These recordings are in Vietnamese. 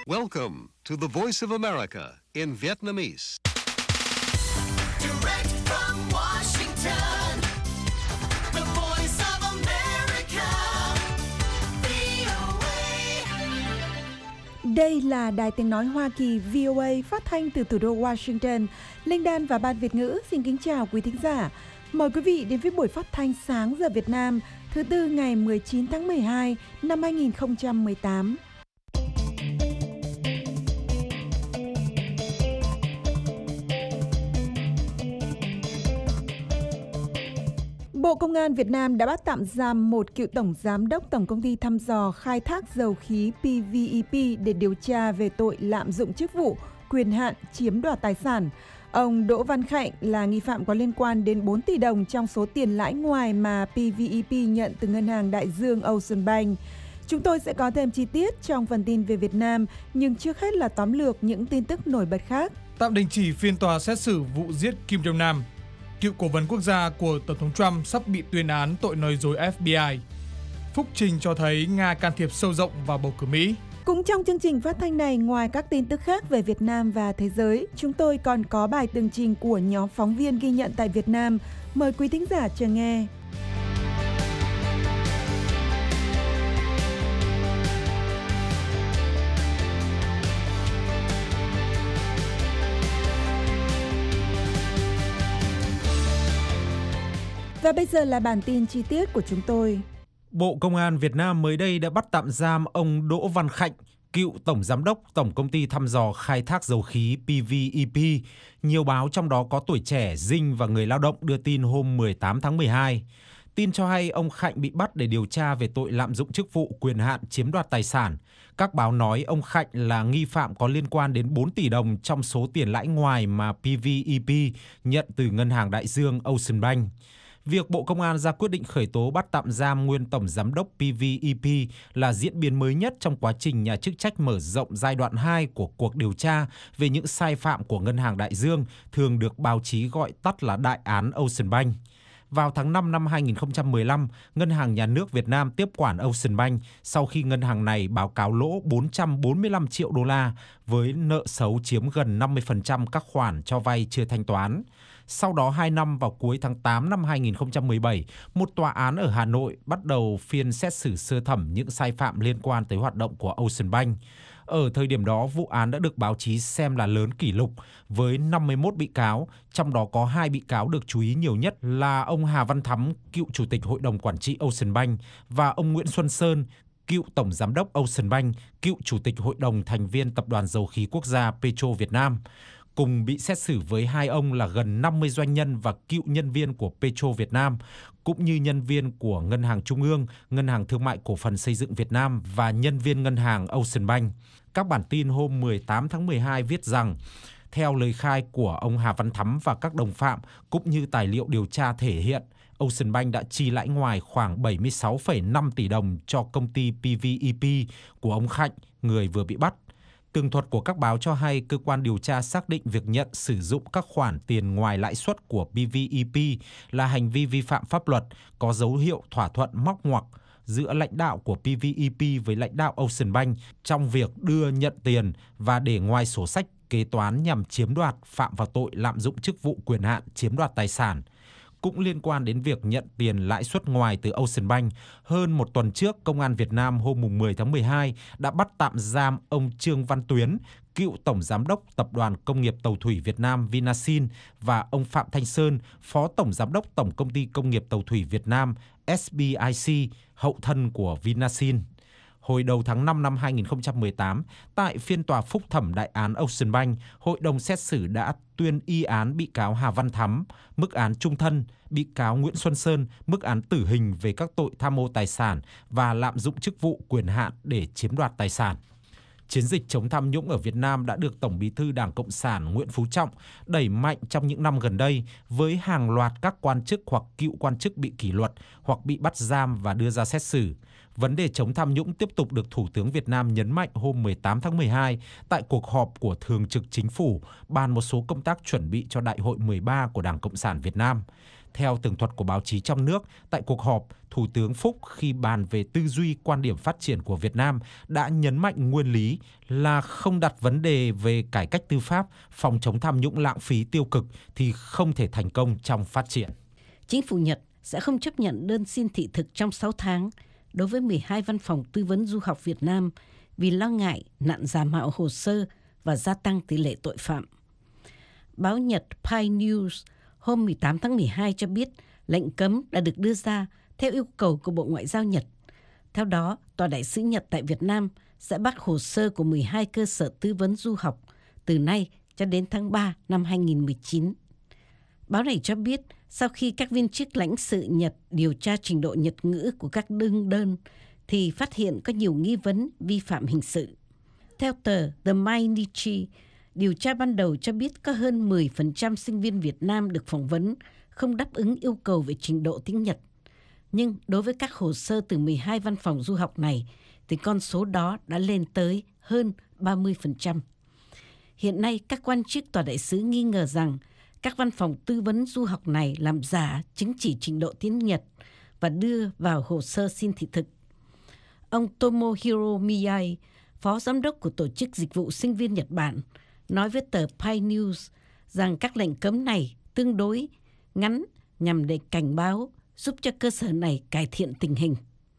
Welcome to the Voice of America in Vietnamese. Direct from Washington, the Voice of America, VOA. Đây là Đài Tiếng Nói Hoa Kỳ VOA phát thanh từ thủ đô Washington. Linh Đan và Ban Việt ngữ xin kính chào quý thính giả. Mời quý vị đến với buổi phát thanh sáng giờ Việt Nam thứ Tư ngày 19 tháng 12 năm 2018. Bộ Công an Việt Nam đã bắt tạm giam một cựu tổng giám đốc Tổng công ty thăm dò khai thác dầu khí PVEP để điều tra về tội lạm dụng chức vụ, quyền hạn, chiếm đoạt tài sản. Ông Đỗ Văn Khạnh là nghi phạm có liên quan đến 4 tỷ đồng trong số tiền lãi ngoài mà PVEP nhận từ ngân hàng đại dương Ocean Bank. Chúng tôi sẽ có thêm chi tiết trong phần tin về Việt Nam, nhưng trước hết là tóm lược những tin tức nổi bật khác. Tạm đình chỉ phiên tòa xét xử vụ giết Kim Jong Nam. Cựu cố vấn quốc gia của Tổng thống Trump sắp bị tuyên án tội nói dối FBI. Phúc trình cho thấy Nga can thiệp sâu rộng vào bầu cử Mỹ. Cũng trong chương trình phát thanh này, ngoài các tin tức khác về Việt Nam và thế giới, chúng tôi còn có bài tường trình của nhóm phóng viên ghi nhận tại Việt Nam. Mời quý thính giả chờ nghe. Và bây giờ là bản tin chi tiết của chúng tôi. Bộ Công an Việt Nam mới đây đã bắt tạm giam ông Đỗ Văn Khạnh, cựu tổng giám đốc Tổng công ty thăm dò khai thác dầu khí PVEP. Nhiều báo trong đó có Tuổi Trẻ, Dinh và Người Lao động đưa tin hôm 18 tháng 12. Tin cho hay ông Khạnh bị bắt để điều tra về tội lạm dụng chức vụ, quyền hạn, chiếm đoạt tài sản. Các báo nói ông Khạnh là nghi phạm có liên quan đến 4 tỷ đồng trong số tiền lãi ngoài mà PVEP nhận từ ngân hàng đại dương Ocean Bank. Việc Bộ Công an ra quyết định khởi tố bắt tạm giam nguyên tổng giám đốc PVEP là diễn biến mới nhất trong quá trình nhà chức trách mở rộng giai đoạn 2 của cuộc điều tra về những sai phạm của ngân hàng đại dương, thường được báo chí gọi tắt là đại án Ocean Bank. Vào tháng 5 năm 2015, Ngân hàng Nhà nước Việt Nam tiếp quản Ocean Bank sau khi ngân hàng này báo cáo lỗ 445 triệu đô la với nợ xấu chiếm gần 50% các khoản cho vay chưa thanh toán. Sau đó 2 năm, vào cuối tháng 8 năm 2017, một tòa án ở Hà Nội bắt đầu phiên xét xử sơ thẩm những sai phạm liên quan tới hoạt động của Ocean Bank. Ở thời điểm đó, vụ án đã được báo chí xem là lớn kỷ lục với 51 bị cáo, trong đó có 2 bị cáo được chú ý nhiều nhất là ông Hà Văn Thắm, cựu chủ tịch hội đồng quản trị Ocean Bank, và ông Nguyễn Xuân Sơn, cựu tổng giám đốc Ocean Bank, cựu chủ tịch hội đồng thành viên Tập đoàn Dầu khí Quốc gia Petro Việt Nam. Cùng bị xét xử với hai ông là gần 50 doanh nhân và cựu nhân viên của Petro Việt Nam, cũng như nhân viên của Ngân hàng Trung ương, Ngân hàng Thương mại Cổ phần Xây dựng Việt Nam và nhân viên ngân hàng Ocean Bank. Các bản tin hôm 18 tháng 12 viết rằng, theo lời khai của ông Hà Văn Thắm và các đồng phạm, cũng như tài liệu điều tra thể hiện, Ocean Bank đã chi lãi ngoài khoảng 76,5 tỷ đồng cho công ty PVEP của ông Khạnh, người vừa bị bắt. Tường thuật của các báo cho hay cơ quan điều tra xác định việc nhận sử dụng các khoản tiền ngoài lãi suất của PVEP là hành vi vi phạm pháp luật, có dấu hiệu thỏa thuận móc ngoặc giữa lãnh đạo của PVEP với lãnh đạo Ocean Bank trong việc đưa nhận tiền và để ngoài sổ sách kế toán nhằm chiếm đoạt, phạm vào tội lạm dụng chức vụ, quyền hạn, chiếm đoạt tài sản. Cũng liên quan đến việc nhận tiền lãi suất ngoài từ Ocean Bank, hơn một tuần trước, Công an Việt Nam hôm 10 tháng 12 đã bắt tạm giam ông Trương Văn Tuyến, cựu tổng giám đốc Tập đoàn Công nghiệp Tàu thủy Việt Nam Vinasin, và ông Phạm Thanh Sơn, phó tổng giám đốc Tổng công ty Công nghiệp Tàu thủy Việt Nam SBIC, hậu thân của Vinasin. Hồi đầu tháng 5 năm 2018, tại phiên tòa phúc thẩm đại án Ocean Bank, hội đồng xét xử đã tuyên y án bị cáo Hà Văn Thắm mức án chung thân, bị cáo Nguyễn Xuân Sơn mức án tử hình về các tội tham ô tài sản và lạm dụng chức vụ, quyền hạn để chiếm đoạt tài sản. Chiến dịch chống tham nhũng ở Việt Nam đã được Tổng Bí thư Đảng Cộng sản Nguyễn Phú Trọng đẩy mạnh trong những năm gần đây với hàng loạt các quan chức hoặc cựu quan chức bị kỷ luật hoặc bị bắt giam và đưa ra xét xử. Vấn đề chống tham nhũng tiếp tục được Thủ tướng Việt Nam nhấn mạnh hôm 18 tháng 12 tại cuộc họp của Thường trực Chính phủ bàn một số công tác chuẩn bị cho Đại hội 13 của Đảng Cộng sản Việt Nam. Theo tường thuật của báo chí trong nước, tại cuộc họp, Thủ tướng Phúc khi bàn về tư duy quan điểm phát triển của Việt Nam đã nhấn mạnh nguyên lý là không đặt vấn đề về cải cách tư pháp, phòng chống tham nhũng lãng phí tiêu cực thì không thể thành công trong phát triển. Chính phủ Nhật sẽ không chấp nhận đơn xin thị thực trong 6 tháng đối với 12 văn phòng tư vấn du học Việt Nam vì lo ngại nạn giả mạo hồ sơ và gia tăng tỷ lệ tội phạm. Báo Nhật Pi News hôm 18 tháng 12 cho biết lệnh cấm đã được đưa ra theo yêu cầu của Bộ Ngoại giao Nhật. Theo đó, Tòa đại sứ Nhật tại Việt Nam sẽ bắt hồ sơ của 12 cơ sở tư vấn du học từ nay cho đến tháng 3 năm 2019. Báo này cho biết sau khi các viên chức lãnh sự Nhật điều tra trình độ Nhật ngữ của các đương đơn thì phát hiện có nhiều nghi vấn vi phạm hình sự. Theo tờ The Mainichi, điều tra ban đầu cho biết có hơn 10% sinh viên Việt Nam được phỏng vấn không đáp ứng yêu cầu về trình độ tiếng Nhật. Nhưng đối với các hồ sơ từ 12 văn phòng du học này thì con số đó đã lên tới hơn 30%. Hiện nay, các quan chức tòa đại sứ nghi ngờ rằng các văn phòng tư vấn du học này làm giả chứng chỉ trình độ tiếng Nhật và đưa vào hồ sơ xin thị thực. Ông Tomohiro Miyai, phó giám đốc của Tổ chức Dịch vụ Sinh viên Nhật Bản, nói với tờ Pi News rằng các lệnh cấm này tương đối ngắn nhằm để cảnh báo giúp cho cơ sở này cải thiện tình hình.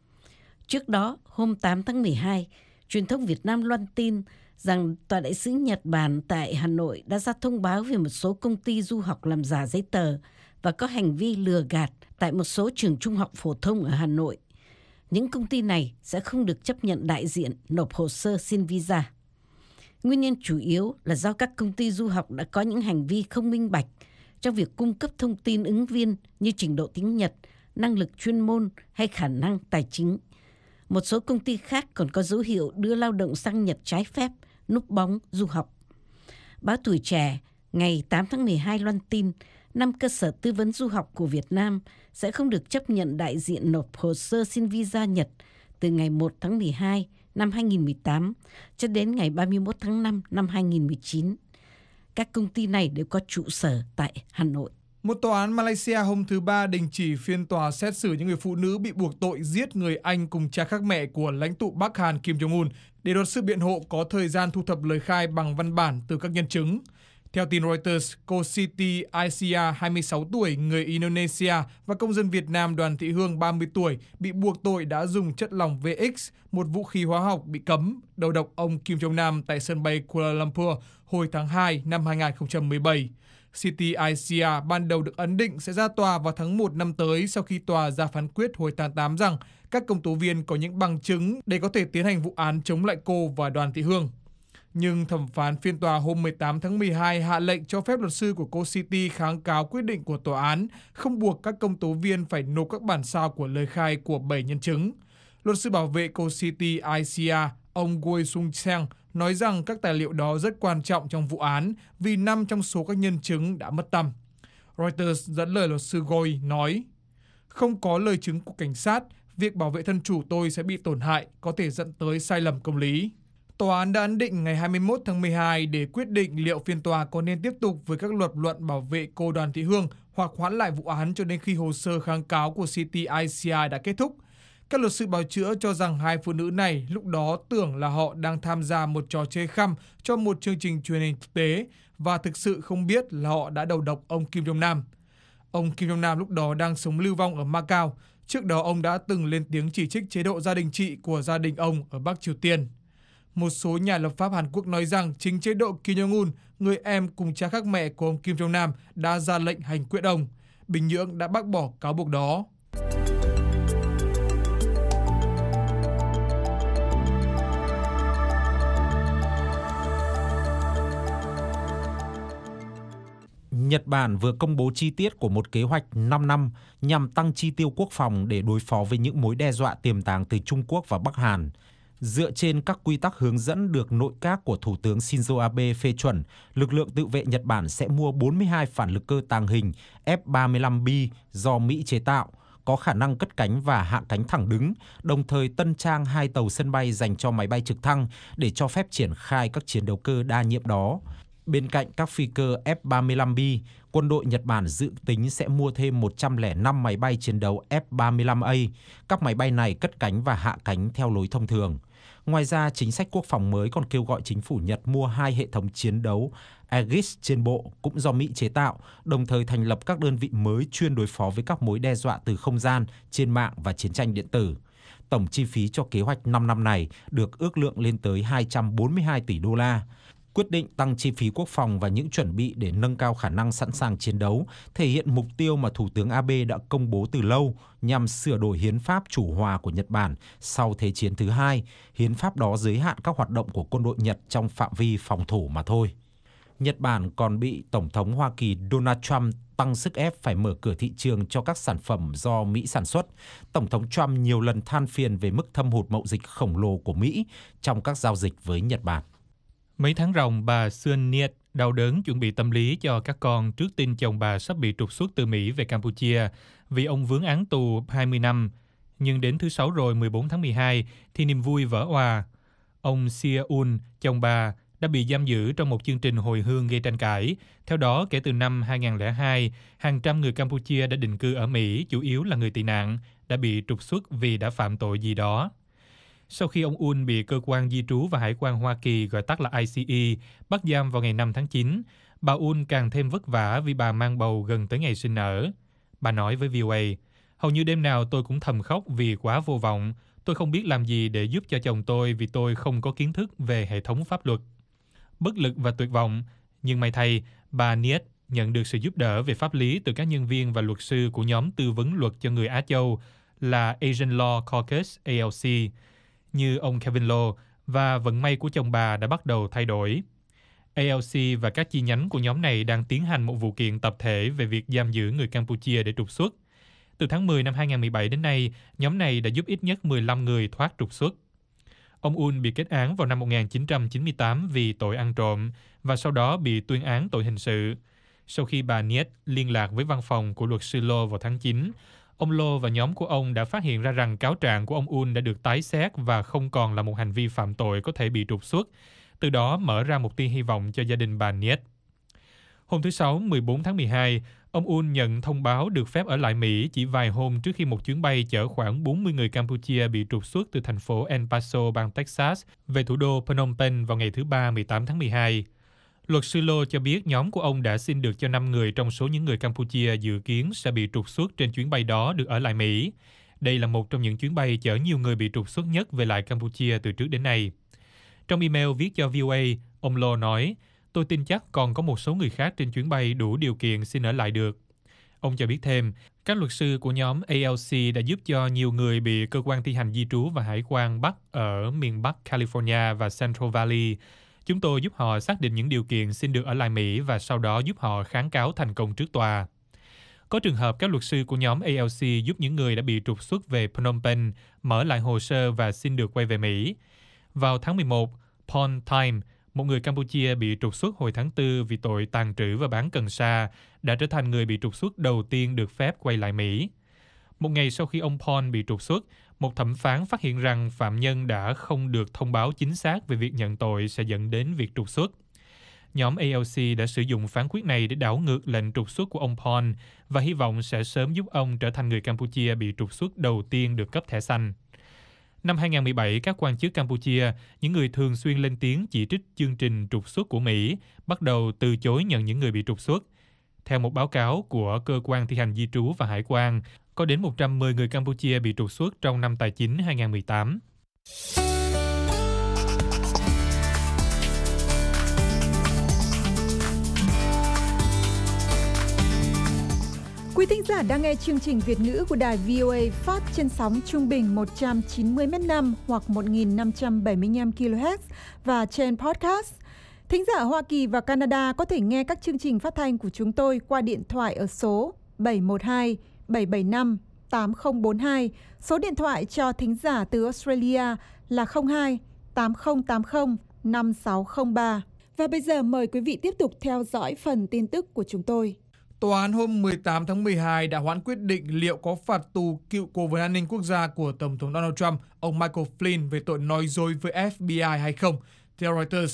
Trước đó, hôm 8 tháng 12, truyền thông Việt Nam loan tin rằng Tòa đại sứ Nhật Bản tại Hà Nội đã ra thông báo về một số công ty du học làm giả giấy tờ và có hành vi lừa gạt tại một số trường trung học phổ thông ở Hà Nội. Những công ty này sẽ không được chấp nhận đại diện nộp hồ sơ xin visa. Nguyên nhân chủ yếu là do các công ty du học đã có những hành vi không minh bạch trong việc cung cấp thông tin ứng viên như trình độ tiếng Nhật, năng lực chuyên môn hay khả năng tài chính. Một số công ty khác còn có dấu hiệu đưa lao động sang Nhật trái phép, núp bóng du học. Báo Tuổi Trẻ ngày 8 tháng 12 loan tin 5 cơ sở tư vấn du học của Việt Nam sẽ không được chấp nhận đại diện nộp hồ sơ xin visa Nhật từ ngày 1 tháng 12 năm 2018 cho đến ngày 31 tháng 5 năm 2019. Các công ty này đều có trụ sở tại Hà Nội. Một tòa án Malaysia hôm thứ Ba đình chỉ phiên tòa xét xử những người phụ nữ bị buộc tội giết người anh cùng cha khác mẹ của lãnh tụ Bắc Hàn Kim Jong-un để luật sư biện hộ có thời gian thu thập lời khai bằng văn bản từ các nhân chứng. Theo tin Reuters, cô Siti Aisyah, 26 tuổi, người Indonesia và công dân Việt Nam Đoàn Thị Hương, 30 tuổi, bị buộc tội đã dùng chất lỏng VX, một vũ khí hóa học bị cấm, đầu độc ông Kim Jong Nam tại sân bay Kuala Lumpur hồi tháng 2 năm 2017. Siti Aisyah ban đầu được ấn định sẽ ra tòa vào tháng 1 năm tới sau khi tòa ra phán quyết hồi tháng 8 rằng các công tố viên có những bằng chứng để có thể tiến hành vụ án chống lại cô và Đoàn Thị Hương. Nhưng thẩm phán phiên tòa hôm 18 tháng 12 hạ lệnh cho phép luật sư của cô Siti kháng cáo quyết định của tòa án, không buộc các công tố viên phải nộp các bản sao của lời khai của 7 nhân chứng. Luật sư bảo vệ cô Siti Aisyah, ông Goi Sung Sang, nói rằng các tài liệu đó rất quan trọng trong vụ án vì 5 trong số các nhân chứng đã mất tăm. Reuters dẫn lời luật sư Goi nói, không có lời chứng của cảnh sát, việc bảo vệ thân chủ tôi sẽ bị tổn hại, có thể dẫn tới sai lầm công lý. Tòa án đã ấn định ngày 21 tháng 12 để quyết định liệu phiên tòa có nên tiếp tục với các luật luận bảo vệ cô Đoàn Thị Hương hoặc hoãn lại vụ án cho đến khi hồ sơ kháng cáo của Siti Aisyah đã kết thúc. Các luật sư bào chữa cho rằng hai phụ nữ này lúc đó tưởng là họ đang tham gia một trò chơi khăm cho một chương trình truyền hình thực tế và thực sự không biết là họ đã đầu độc ông Kim Jong Nam. Ông Kim Jong Nam lúc đó đang sống lưu vong ở Macau. Trước đó ông đã từng lên tiếng chỉ trích chế độ gia đình trị của gia đình ông ở Bắc Triều Tiên. Một số nhà lập pháp Hàn Quốc nói rằng chính chế độ Kim Jong-un, người em cùng cha khác mẹ của ông Kim Jong Nam, đã ra lệnh hành quyết ông. Bình Nhưỡng đã bác bỏ cáo buộc đó. Nhật Bản vừa công bố chi tiết của một kế hoạch 5 năm nhằm tăng chi tiêu quốc phòng để đối phó với những mối đe dọa tiềm tàng từ Trung Quốc và Bắc Hàn. Dựa trên các quy tắc hướng dẫn được nội các của Thủ tướng Shinzo Abe phê chuẩn, lực lượng tự vệ Nhật Bản sẽ mua 42 phản lực cơ tàng hình F-35B do Mỹ chế tạo, có khả năng cất cánh và hạ cánh thẳng đứng, đồng thời tân trang 2 tàu sân bay dành cho máy bay trực thăng để cho phép triển khai các chiến đấu cơ đa nhiệm đó. Bên cạnh các phi cơ F-35B, quân đội Nhật Bản dự tính sẽ mua thêm 105 máy bay chiến đấu F-35A. Các máy bay này cất cánh và hạ cánh theo lối thông thường. Ngoài ra, chính sách quốc phòng mới còn kêu gọi chính phủ Nhật mua 2 hệ thống chiến đấu Aegis trên bộ cũng do Mỹ chế tạo, đồng thời thành lập các đơn vị mới chuyên đối phó với các mối đe dọa từ không gian, trên mạng và chiến tranh điện tử. Tổng chi phí cho kế hoạch 5 năm này được ước lượng lên tới 242 tỷ đô la. Quyết định tăng chi phí quốc phòng và những chuẩn bị để nâng cao khả năng sẵn sàng chiến đấu thể hiện mục tiêu mà Thủ tướng Abe đã công bố từ lâu nhằm sửa đổi hiến pháp chủ hòa của Nhật Bản sau Thế chiến thứ hai. Hiến pháp đó giới hạn các hoạt động của quân đội Nhật trong phạm vi phòng thủ mà thôi. Nhật Bản còn bị Tổng thống Hoa Kỳ Donald Trump tăng sức ép phải mở cửa thị trường cho các sản phẩm do Mỹ sản xuất. Tổng thống Trump nhiều lần than phiền về mức thâm hụt mậu dịch khổng lồ của Mỹ trong các giao dịch với Nhật Bản. Mấy tháng ròng, bà Sun Niet đau đớn chuẩn bị tâm lý cho các con trước tin chồng bà sắp bị trục xuất từ Mỹ về Campuchia vì ông vướng án tù 20 năm. Nhưng đến thứ Sáu rồi 14 tháng 12 thì niềm vui vỡ òa. Ông Sia Un, chồng bà, đã bị giam giữ trong một chương trình hồi hương gây tranh cãi. Theo đó, kể từ năm 2002, hàng trăm người Campuchia đã định cư ở Mỹ, chủ yếu là người tị nạn, đã bị trục xuất vì đã phạm tội gì đó. Sau khi ông Un bị Cơ quan Di trú và Hải quan Hoa Kỳ, gọi tắt là ICE, bắt giam vào ngày 5 tháng 9, bà Un càng thêm vất vả vì bà mang bầu gần tới ngày sinh nở. Bà nói với VOA, hầu như đêm nào tôi cũng thầm khóc vì quá vô vọng. Tôi không biết làm gì để giúp cho chồng tôi vì tôi không có kiến thức về hệ thống pháp luật. Bất lực và tuyệt vọng, nhưng may thay, bà Niet nhận được sự giúp đỡ về pháp lý từ các nhân viên và luật sư của nhóm tư vấn luật cho người Á Châu là Asian Law Caucus ALC, như ông Kevin Lowe, và vận may của chồng bà đã bắt đầu thay đổi. ALC và các chi nhánh của nhóm này đang tiến hành một vụ kiện tập thể về việc giam giữ người Campuchia để trục xuất. Từ tháng 10 năm 2017 đến nay, nhóm này đã giúp ít nhất 15 người thoát trục xuất. Ông Un bị kết án vào năm 1998 vì tội ăn trộm và sau đó bị tuyên án tội hình sự. Sau khi bà Niet liên lạc với văn phòng của luật sư Lowe vào tháng 9, ông Lowe và nhóm của ông đã phát hiện ra rằng cáo trạng của ông Un đã được tái xét và không còn là một hành vi phạm tội có thể bị trục xuất, từ đó mở ra một tia hy vọng cho gia đình bà Niet. Hôm thứ Sáu, 14 tháng 12, ông Un nhận thông báo được phép ở lại Mỹ chỉ vài hôm trước khi một chuyến bay chở khoảng 40 người Campuchia bị trục xuất từ thành phố El Paso, bang Texas, về thủ đô Phnom Penh vào ngày thứ Ba, 18 tháng 12. Luật sư Lowe cho biết nhóm của ông đã xin được cho 5 người trong số những người Campuchia dự kiến sẽ bị trục xuất trên chuyến bay đó được ở lại Mỹ. Đây là một trong những chuyến bay chở nhiều người bị trục xuất nhất về lại Campuchia từ trước đến nay. Trong email viết cho VOA, ông Lowe nói, tôi tin chắc còn có một số người khác trên chuyến bay đủ điều kiện xin ở lại được. Ông cho biết thêm, các luật sư của nhóm ALC đã giúp cho nhiều người bị cơ quan thi hành di trú và hải quan bắt ở miền Bắc California và Central Valley. Chúng tôi giúp họ xác định những điều kiện xin được ở lại Mỹ và sau đó giúp họ kháng cáo thành công trước tòa. Có trường hợp các luật sư của nhóm ALC giúp những người đã bị trục xuất về Phnom Penh mở lại hồ sơ và xin được quay về Mỹ. Vào tháng 11, Paul Time, một người Campuchia bị trục xuất hồi tháng 4 vì tội tàng trữ và bán cần sa, đã trở thành người bị trục xuất đầu tiên được phép quay lại Mỹ. Một ngày sau khi ông Paul bị trục xuất, một thẩm phán phát hiện rằng phạm nhân đã không được thông báo chính xác về việc nhận tội sẽ dẫn đến việc trục xuất. Nhóm ALC đã sử dụng phán quyết này để đảo ngược lệnh trục xuất của ông Paul và hy vọng sẽ sớm giúp ông trở thành người Campuchia bị trục xuất đầu tiên được cấp thẻ xanh. Năm 2017, các quan chức Campuchia, những người thường xuyên lên tiếng chỉ trích chương trình trục xuất của Mỹ, bắt đầu từ chối nhận những người bị trục xuất. Theo một báo cáo của Cơ quan Thi hành Di trú và Hải quan, có đến 110 người Campuchia bị trục xuất trong năm tài chính 2018. Quý thính giả đang nghe chương trình Việt ngữ của đài VOA phát trên sóng trung bình 190 m/5 hoặc 1.575 kHz và trên podcast. Thính giả Hoa Kỳ và Canada có thể nghe các chương trình phát thanh của chúng tôi qua điện thoại ở số 712 775 8042. Số điện thoại cho thính giả từ Australia là 02 8080 5603. Và bây giờ mời quý vị tiếp tục theo dõi phần tin tức của chúng tôi. Tòa án hôm 18 tháng 12 đã hoãn quyết định liệu có phạt tù cựu cố vấn an ninh quốc gia của Tổng thống Donald Trump, ông Michael Flynn về tội nói dối với FBI hay không. Theo Reuters,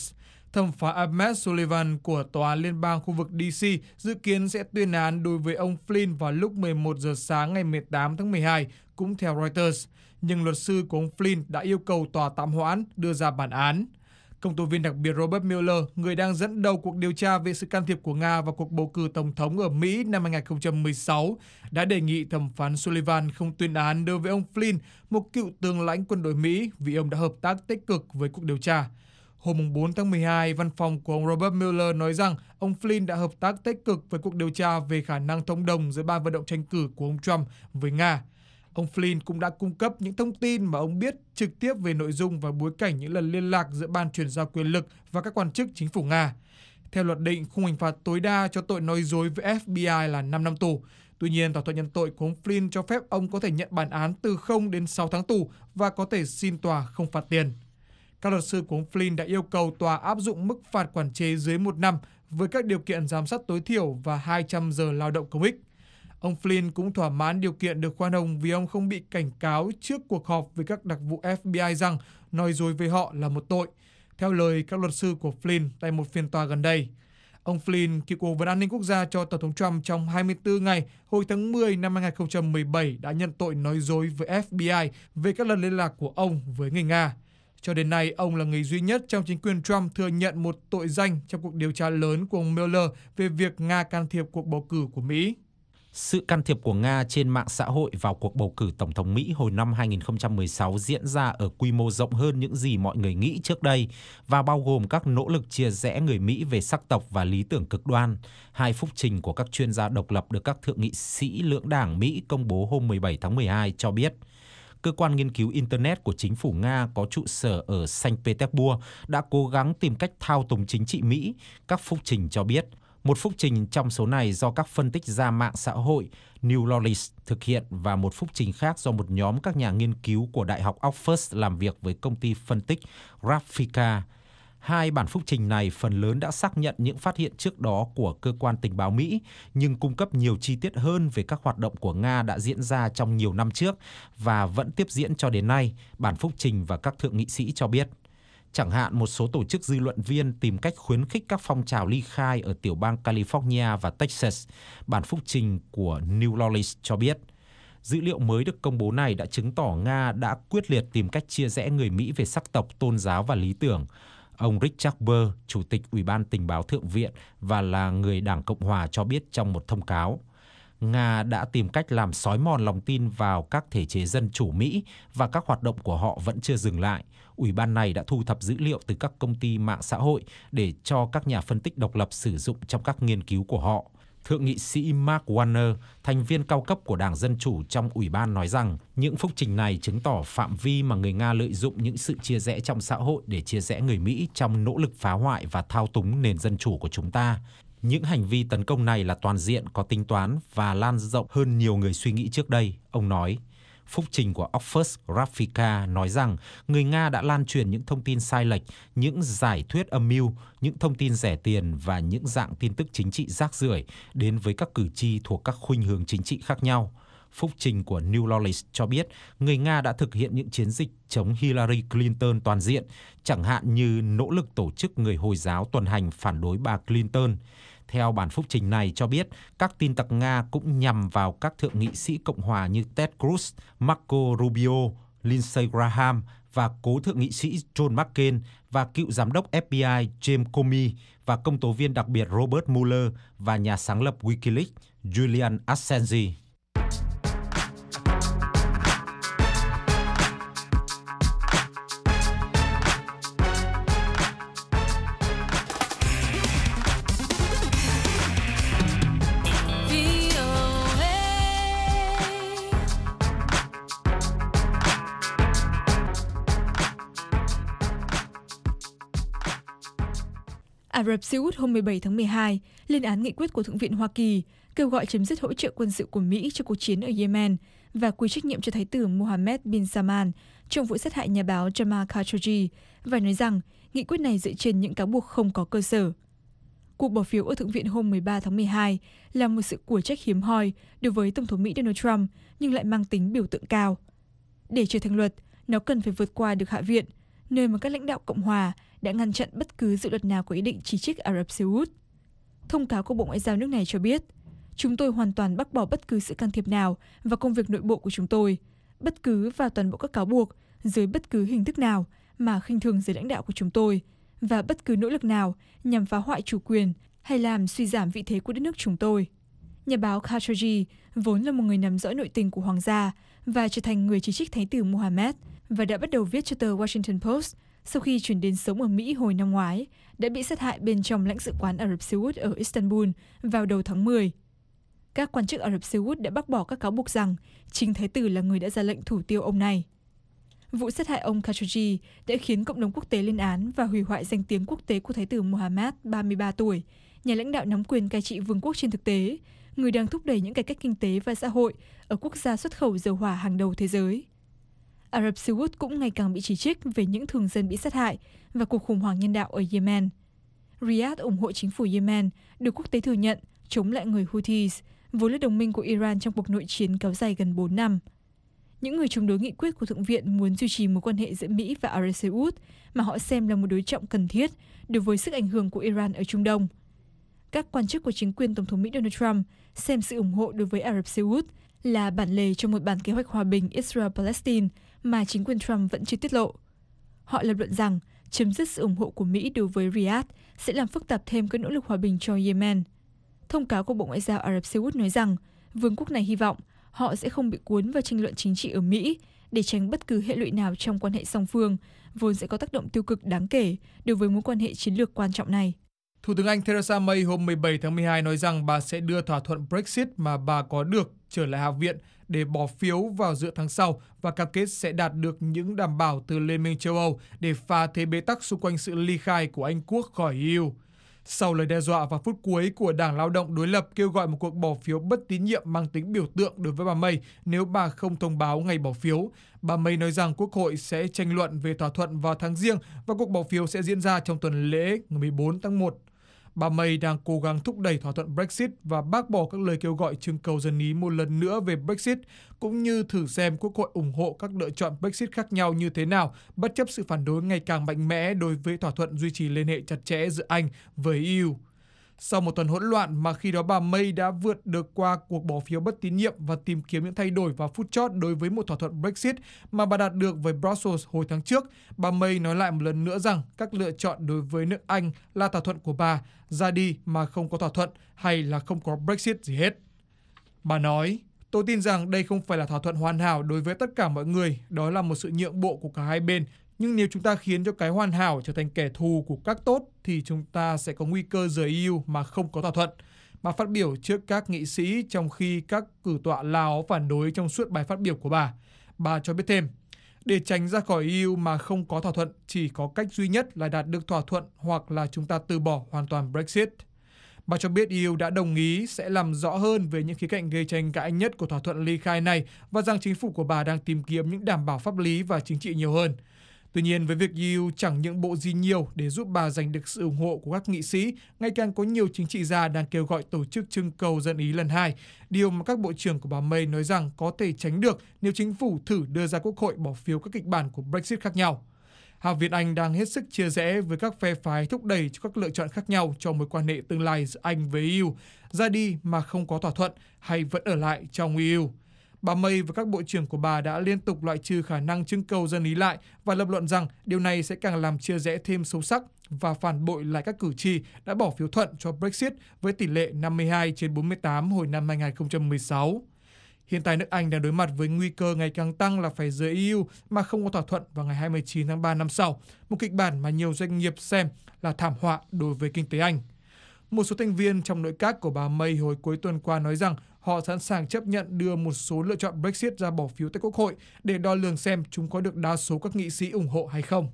Thẩm phán Ahmed Sullivan của Tòa án Liên bang khu vực DC dự kiến sẽ tuyên án đối với ông Flynn vào lúc 11 giờ sáng ngày 18 tháng 12, cũng theo Reuters. Nhưng luật sư của ông Flynn đã yêu cầu tòa tạm hoãn đưa ra bản án. Công tố viên đặc biệt Robert Mueller, người đang dẫn đầu cuộc điều tra về sự can thiệp của Nga vào cuộc bầu cử tổng thống ở Mỹ năm 2016, đã đề nghị thẩm phán Sullivan không tuyên án đối với ông Flynn, một cựu tướng lãnh quân đội Mỹ, vì ông đã hợp tác tích cực với cuộc điều tra. Hôm 4 tháng 12, văn phòng của ông Robert Mueller nói rằng ông Flynn đã hợp tác tích cực với cuộc điều tra về khả năng thông đồng giữa ban vận động tranh cử của ông Trump với Nga. Ông Flynn cũng đã cung cấp những thông tin mà ông biết trực tiếp về nội dung và bối cảnh những lần liên lạc giữa ban chuyển giao quyền lực và các quan chức chính phủ Nga. Theo luật định, khung hình phạt tối đa cho tội nói dối với FBI là 5 năm tù. Tuy nhiên, thỏa thuận nhận tội của ông Flynn cho phép ông có thể nhận bản án từ 0 đến 6 tháng tù và có thể xin tòa không phạt tiền. Các luật sư của ông Flynn đã yêu cầu tòa áp dụng mức phạt quản chế dưới 1 năm với các điều kiện giám sát tối thiểu và 200 giờ lao động công ích. Ông Flynn cũng thỏa mãn điều kiện được khoan hồng vì ông không bị cảnh cáo trước cuộc họp với các đặc vụ FBI rằng nói dối với họ là một tội, theo lời các luật sư của Flynn tại một phiên tòa gần đây. Ông Flynn, cựu cố vấn an ninh quốc gia cho Tổng thống Trump trong 24 ngày hồi tháng 10 năm 2017 đã nhận tội nói dối với FBI về các lần liên lạc của ông với người Nga. Cho đến nay, ông là người duy nhất trong chính quyền Trump thừa nhận một tội danh trong cuộc điều tra lớn của ông Mueller về việc Nga can thiệp cuộc bầu cử của Mỹ. Sự can thiệp của Nga trên mạng xã hội vào cuộc bầu cử Tổng thống Mỹ hồi năm 2016 diễn ra ở quy mô rộng hơn những gì mọi người nghĩ trước đây và bao gồm các nỗ lực chia rẽ người Mỹ về sắc tộc và lý tưởng cực đoan. Hai phúc trình của các chuyên gia độc lập được các thượng nghị sĩ lưỡng đảng Mỹ công bố hôm 17 tháng 12 cho biết. Cơ quan nghiên cứu Internet của chính phủ Nga có trụ sở ở Saint Petersburg đã cố gắng tìm cách thao túng chính trị Mỹ, các phúc trình cho biết. Một phúc trình trong số này do các phân tích gia mạng xã hội New Lawless thực hiện và một phúc trình khác do một nhóm các nhà nghiên cứu của Đại học Oxford làm việc với công ty phân tích Graphika. Hai bản phúc trình này phần lớn đã xác nhận những phát hiện trước đó của cơ quan tình báo Mỹ, nhưng cung cấp nhiều chi tiết hơn về các hoạt động của Nga đã diễn ra trong nhiều năm trước và vẫn tiếp diễn cho đến nay, bản phúc trình và các thượng nghị sĩ cho biết. Chẳng hạn một số tổ chức dư luận viên tìm cách khuyến khích các phong trào ly khai ở tiểu bang California và Texas, bản phúc trình của New Lawless cho biết. Dữ liệu mới được công bố này đã chứng tỏ Nga đã quyết liệt tìm cách chia rẽ người Mỹ về sắc tộc, tôn giáo và lý tưởng. Ông Richard Burr, Chủ tịch Ủy ban Tình báo Thượng viện và là người Đảng Cộng Hòa cho biết trong một thông cáo. Nga đã tìm cách làm xói mòn lòng tin vào các thể chế dân chủ Mỹ và các hoạt động của họ vẫn chưa dừng lại. Ủy ban này đã thu thập dữ liệu từ các công ty mạng xã hội để cho các nhà phân tích độc lập sử dụng trong các nghiên cứu của họ. Thượng nghị sĩ Mark Warner, thành viên cao cấp của Đảng Dân Chủ trong Ủy ban nói rằng những phúc trình này chứng tỏ phạm vi mà người Nga lợi dụng những sự chia rẽ trong xã hội để chia rẽ người Mỹ trong nỗ lực phá hoại và thao túng nền dân chủ của chúng ta. Những hành vi tấn công này là toàn diện, có tính toán và lan rộng hơn nhiều người suy nghĩ trước đây, ông nói. Phúc trình của Oxford Graphika nói rằng người Nga đã lan truyền những thông tin sai lệch, những giải thuyết âm mưu, những thông tin rẻ tiền và những dạng tin tức chính trị rác rưởi đến với các cử tri thuộc các khuynh hướng chính trị khác nhau. Phúc trình của New Lawless cho biết người Nga đã thực hiện những chiến dịch chống Hillary Clinton toàn diện, chẳng hạn như nỗ lực tổ chức người Hồi giáo tuần hành phản đối bà Clinton. Theo bản phúc trình này cho biết, các tin tặc Nga cũng nhằm vào các thượng nghị sĩ Cộng hòa như Ted Cruz, Marco Rubio, Lindsey Graham và cố thượng nghị sĩ John McCain và cựu giám đốc FBI James Comey và công tố viên đặc biệt Robert Mueller và nhà sáng lập Wikileaks Julian Assange. Ả Rập Xê Út hôm 17 tháng 12 lên án nghị quyết của Thượng viện Hoa Kỳ kêu gọi chấm dứt hỗ trợ quân sự của Mỹ cho cuộc chiến ở Yemen và quy trách nhiệm cho Thái tử Mohammed bin Salman trong vụ sát hại nhà báo Jamal Khashoggi và nói rằng nghị quyết này dựa trên những cáo buộc không có cơ sở. Cuộc bỏ phiếu ở Thượng viện hôm 13 tháng 12 là một sự của trách hiếm hoi đối với Tổng thống Mỹ Donald Trump nhưng lại mang tính biểu tượng cao. Để trở thành luật, nó cần phải vượt qua được Hạ viện, nơi mà các lãnh đạo Cộng hòa đã ngăn chặn bất cứ dự luật nào có ý định chỉ trích Ả Rập Xê Út. Thông cáo của Bộ Ngoại giao nước này cho biết, chúng tôi hoàn toàn bác bỏ bất cứ sự can thiệp nào vào công việc nội bộ của chúng tôi, bất cứ và toàn bộ các cáo buộc dưới bất cứ hình thức nào mà khinh thường giới lãnh đạo của chúng tôi, và bất cứ nỗ lực nào nhằm phá hoại chủ quyền hay làm suy giảm vị thế của đất nước chúng tôi. Nhà báo Khashoggi vốn là một người nắm rõ nội tình của hoàng gia và trở thành người chỉ trích Thái tử Mohammed, và đã bắt đầu viết cho tờ Washington Post sau khi chuyển đến sống ở Mỹ hồi năm ngoái, đã bị sát hại bên trong lãnh sự quán Ả Rập Xê Út ở Istanbul vào đầu tháng 10. Các quan chức Ả Rập Xê Út đã bác bỏ các cáo buộc rằng chính Thái tử là người đã ra lệnh thủ tiêu ông này. Vụ sát hại ông Khashoggi đã khiến cộng đồng quốc tế lên án và hủy hoại danh tiếng quốc tế của Thái tử Mohammed, 33 tuổi, nhà lãnh đạo nắm quyền cai trị vương quốc trên thực tế, người đang thúc đẩy những cải cách kinh tế và xã hội ở quốc gia xuất khẩu dầu hỏa hàng đầu thế giới. Ả Rập Xê Út cũng ngày càng bị chỉ trích về những thường dân bị sát hại và cuộc khủng hoảng nhân đạo ở Yemen. Riyadh ủng hộ chính phủ Yemen được quốc tế thừa nhận chống lại người Houthis, vốn là đồng minh của Iran trong cuộc nội chiến kéo dài gần 4 năm. Những người chống đối nghị quyết của Thượng viện muốn duy trì mối quan hệ giữa Mỹ và Ả Rập Xê Út mà họ xem là một đối trọng cần thiết đối với sức ảnh hưởng của Iran ở Trung Đông. Các quan chức của chính quyền Tổng thống Mỹ Donald Trump xem sự ủng hộ đối với Ả Rập Xê Út là bản lề cho một bản kế hoạch hòa bình Israel-Palestine mà chính quyền Trump vẫn chưa tiết lộ. Họ lập luận rằng chấm dứt sự ủng hộ của Mỹ đối với Riyadh sẽ làm phức tạp thêm các nỗ lực hòa bình cho Yemen. Thông cáo của Bộ Ngoại giao Ả Rập Xê Út nói rằng vương quốc này hy vọng họ sẽ không bị cuốn vào tranh luận chính trị ở Mỹ để tránh bất cứ hệ lụy nào trong quan hệ song phương, vốn sẽ có tác động tiêu cực đáng kể đối với mối quan hệ chiến lược quan trọng này. Thủ tướng Anh Theresa May hôm 17 tháng 12 nói rằng bà sẽ đưa thỏa thuận Brexit mà bà có được trở lại Hạ viện để bỏ phiếu vào giữa tháng sau và cam kết sẽ đạt được những đảm bảo từ Liên minh châu Âu để phá thế bế tắc xung quanh sự ly khai của Anh quốc khỏi EU. Sau lời đe dọa vào phút cuối của Đảng Lao động đối lập kêu gọi một cuộc bỏ phiếu bất tín nhiệm mang tính biểu tượng đối với bà May nếu bà không thông báo ngày bỏ phiếu, bà May nói rằng Quốc hội sẽ tranh luận về thỏa thuận vào tháng Giêng và cuộc bỏ phiếu sẽ diễn ra trong tuần lễ ngày 14 tháng 1. Bà May đang cố gắng thúc đẩy thỏa thuận Brexit và bác bỏ các lời kêu gọi trưng cầu dân ý một lần nữa về Brexit, cũng như thử xem Quốc hội ủng hộ các lựa chọn Brexit khác nhau như thế nào, bất chấp sự phản đối ngày càng mạnh mẽ đối với thỏa thuận duy trì liên hệ chặt chẽ giữa Anh với EU. Sau một tuần hỗn loạn mà khi đó bà May đã vượt được qua cuộc bỏ phiếu bất tín nhiệm và tìm kiếm những thay đổi vào phút chót đối với một thỏa thuận Brexit mà bà đạt được với Brussels hồi tháng trước, bà May nói lại một lần nữa rằng các lựa chọn đối với nước Anh là thỏa thuận của bà, ra đi mà không có thỏa thuận hay là không có Brexit gì hết. Bà nói, tôi tin rằng đây không phải là thỏa thuận hoàn hảo đối với tất cả mọi người, đó là một sự nhượng bộ của cả hai bên. Nhưng nếu chúng ta khiến cho cái hoàn hảo trở thành kẻ thù của các tốt thì chúng ta sẽ có nguy cơ rời EU mà không có thỏa thuận. Bà phát biểu trước các nghị sĩ trong khi các cử tọa Lào phản đối trong suốt bài phát biểu của bà. Bà cho biết thêm, để tránh ra khỏi EU mà không có thỏa thuận, chỉ có cách duy nhất là đạt được thỏa thuận hoặc là chúng ta từ bỏ hoàn toàn Brexit. Bà cho biết EU đã đồng ý sẽ làm rõ hơn về những khía cạnh gây tranh cãi nhất của thỏa thuận ly khai này và rằng chính phủ của bà đang tìm kiếm những đảm bảo pháp lý và chính trị nhiều hơn. Tuy nhiên, với việc EU chẳng nhượng bộ gì nhiều để giúp bà giành được sự ủng hộ của các nghị sĩ, ngày càng có nhiều chính trị gia đang kêu gọi tổ chức trưng cầu dân ý lần 2, điều mà các bộ trưởng của bà May nói rằng có thể tránh được nếu chính phủ thử đưa ra Quốc hội bỏ phiếu các kịch bản của Brexit khác nhau. Hạ viện Anh đang hết sức chia rẽ với các phe phái thúc đẩy cho các lựa chọn khác nhau cho mối quan hệ tương lai giữa Anh với EU, ra đi mà không có thỏa thuận hay vẫn ở lại trong EU. Bà May và các bộ trưởng của bà đã liên tục loại trừ khả năng trưng cầu dân ý lại và lập luận rằng điều này sẽ càng làm chia rẽ thêm sâu sắc và phản bội lại các cử tri đã bỏ phiếu thuận cho Brexit với tỷ lệ 52/48 hồi năm 2016. Hiện tại nước Anh đang đối mặt với nguy cơ ngày càng tăng là phải rời EU mà không có thỏa thuận vào ngày 29 tháng 3 năm sau, một kịch bản mà nhiều doanh nghiệp xem là thảm họa đối với kinh tế Anh. Một số thành viên trong nội các của bà May hồi cuối tuần qua nói rằng họ sẵn sàng chấp nhận đưa một số lựa chọn Brexit ra bỏ phiếu tại Quốc hội để đo lường xem chúng có được đa số các nghị sĩ ủng hộ hay không.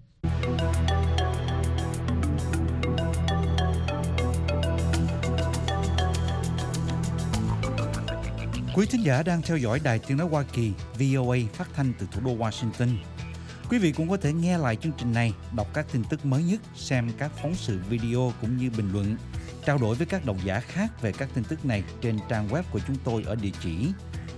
Quý thính giả đang theo dõi Đài Tiếng nói Hoa Kỳ VOA phát thanh từ thủ đô Washington. Quý vị cũng có thể nghe lại chương trình này, đọc các tin tức mới nhất, xem các phóng sự video cũng như bình luận, trao đổi với các độc giả khác về các tin tức này trên trang web của chúng tôi ở địa chỉ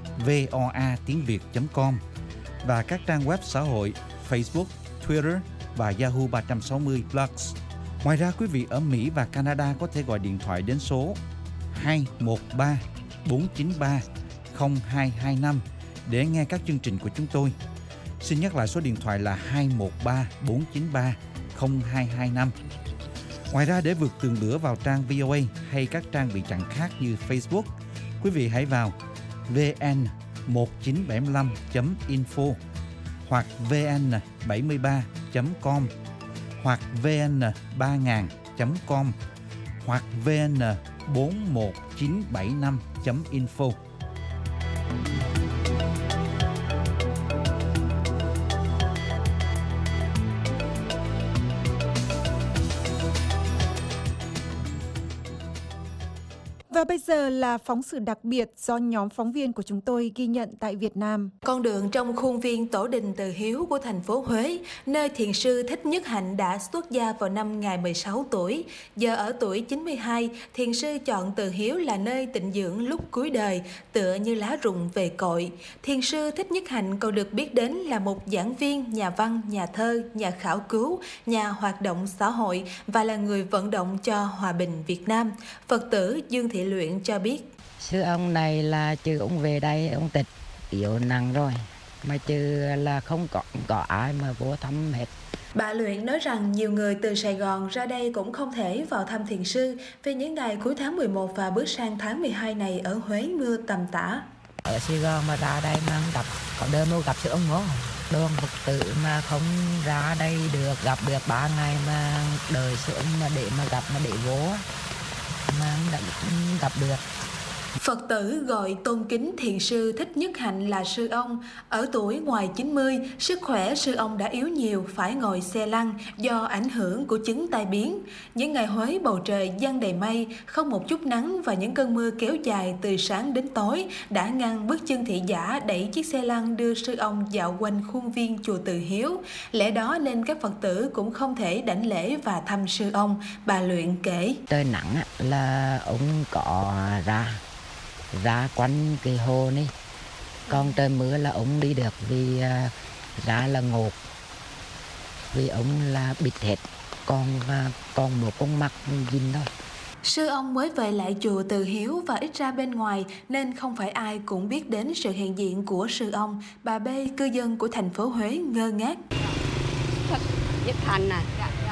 voatiengviet.com và các trang web xã hội Facebook, Twitter, và Yahoo 360 Plus. Ngoài ra, quý vị ở Mỹ và Canada có thể gọi điện thoại đến số 213 493 0225 để nghe các chương trình của chúng tôi. Xin nhắc lại số điện thoại là 213 493 0225. Ngoài ra, để vượt tường lửa vào trang VOA hay các trang bị chặn khác như Facebook, quý vị hãy vào vn1975.info hoặc vn73.com hoặc vn3000.com hoặc vn41975.info. Và bây giờ là phóng sự đặc biệt do nhóm phóng viên của chúng tôi ghi nhận tại Việt Nam. Con đường trong khuôn viên Tổ đình Từ Hiếu của thành phố Huế, nơi thiền sư Thích Nhất Hạnh đã xuất gia vào năm ngài 16 tuổi. Giờ ở tuổi 92, thiền sư chọn Từ Hiếu là nơi tịnh dưỡng lúc cuối đời, tựa như lá rụng về cội. Thiền sư Thích Nhất Hạnh còn được biết đến là một giảng viên, nhà văn, nhà thơ, nhà khảo cứu, nhà hoạt động xã hội và là người vận động cho hòa bình Việt Nam. Phật tử Dương Thị Luyện cho biết. Sư ông này là chứ ông về đây ông tịch yếu nặng rồi, mà chứ là không có ai mà vô thăm hết. Bà Luyện nói rằng nhiều người từ Sài Gòn ra đây cũng không thể vào thăm thiền sư vì những ngày cuối tháng 11 và bước sang tháng 12 này ở Huế mưa tầm tã. Ở Sài Gòn mà ra đây mà gặp có đơn đâu gặp sư ông ngó. Đoàn Phật tử mà không ra đây được gặp được 3 ngày mà đời sư ông mà để mà gặp mà để vô mà đã gặp được. Phật tử gọi tôn kính thiền sư Thích Nhất Hạnh là sư ông. Ở tuổi ngoài 90, sức khỏe sư ông đã yếu nhiều, phải ngồi xe lăn do ảnh hưởng của chứng tai biến. Những ngày Huế bầu trời giăng đầy mây, không một chút nắng và những cơn mưa kéo dài từ sáng đến tối đã ngăn bước chân thị giả đẩy chiếc xe lăn đưa sư ông dạo quanh khuôn viên chùa Từ Hiếu. Lẽ đó nên các Phật tử cũng không thể đảnh lễ và thăm sư ông, bà Luyện kể. Trời nắng là ông có ra quanh cái hồ này, còn trời mưa là ông đi được vì ra là ngột, vì ông là bịt hết, còn một con mắt nhìn thôi. Sư ông mới về lại chùa Từ Hiếu và ít ra bên ngoài nên không phải ai cũng biết đến sự hiện diện của sư ông. Bà B, cư dân của thành phố Huế ngơ ngác. Thích Nhất Hạnh à?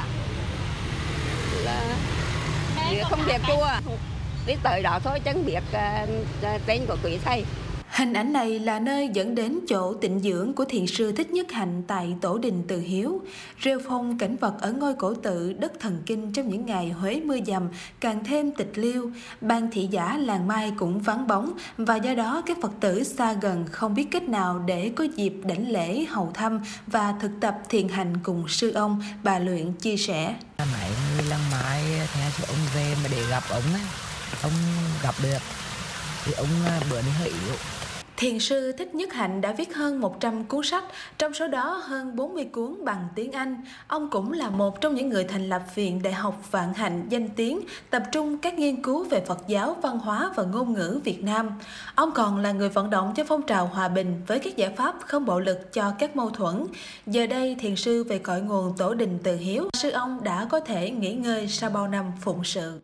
Là không đẹp chùa. Biết tới đó thôi chẳng biết tên của quý thầy. Hình ảnh này là nơi dẫn đến chỗ tịnh dưỡng của thiền sư Thích Nhất Hạnh tại Tổ đình Từ Hiếu. Rêu phong cảnh vật ở ngôi cổ tự đất thần kinh trong những ngày Huế mưa dầm càng thêm tịch liêu. Ban thị giả làng Mai cũng vắng bóng và do đó các Phật tử xa gần không biết cách nào để có dịp đảnh lễ hầu thăm và thực tập thiền hành cùng sư ông, bà Luyện chia sẻ. Mấy người làng Mai theo sư ông về mà để gặp ông gặp được thì ông bữa nay hơi yếu. Thiền sư Thích Nhất Hạnh đã viết hơn 100 cuốn sách, trong số đó hơn 40 cuốn bằng tiếng Anh. Ông cũng là một trong những người thành lập Viện Đại học Vạn Hạnh danh tiếng, tập trung các nghiên cứu về Phật giáo, văn hóa và ngôn ngữ Việt Nam. Ông còn là người vận động cho phong trào hòa bình với các giải pháp không bạo lực cho các mâu thuẫn. Giờ đây, thiền sư về cội nguồn Tổ đình Từ Hiếu, sư ông đã có thể nghỉ ngơi sau bao năm phụng sự.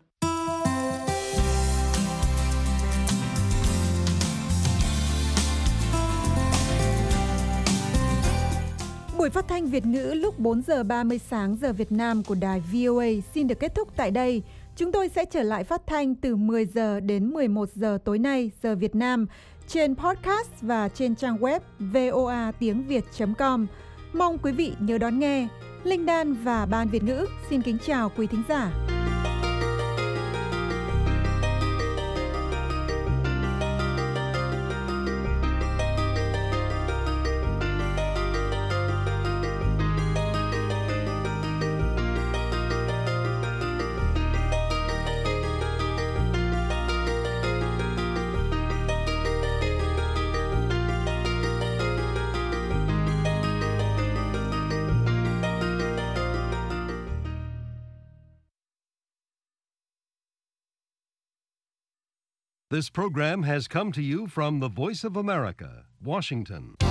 Buổi phát thanh Việt ngữ lúc 4 giờ 30 sáng giờ Việt Nam của đài VOA xin được kết thúc tại đây. Chúng tôi sẽ trở lại phát thanh từ 10 giờ đến 11 giờ tối nay giờ Việt Nam trên podcast và trên trang web voatiengviet.com. Mong quý vị nhớ đón nghe. Linh Đan và Ban Việt ngữ xin kính chào quý thính giả. This program has come to you from the Voice of America, Washington.